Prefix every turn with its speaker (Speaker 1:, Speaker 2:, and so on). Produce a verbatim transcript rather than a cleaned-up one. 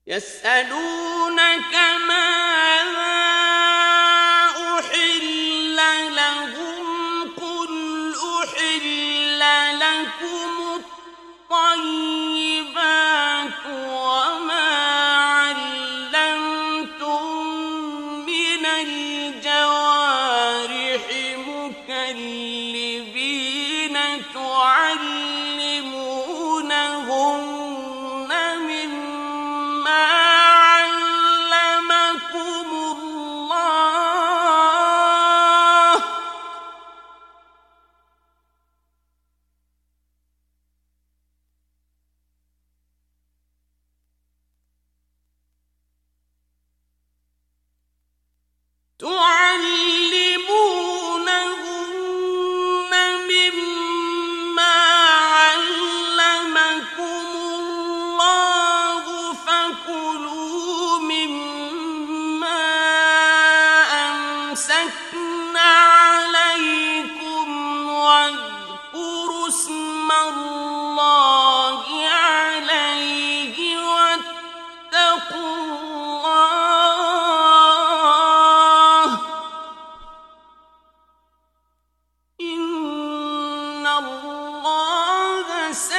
Speaker 1: يسألونك ماذا أحل لهم قل أحل لكم الطيبات وما علمتم من الجوارح مكلبين تعلمونهن مما علمكم الله تعلمونهن مما علمكم الله فكلوا مما أمسكن عليكم واذكروا اسم الله عليه واتقوا الله إن الله سريع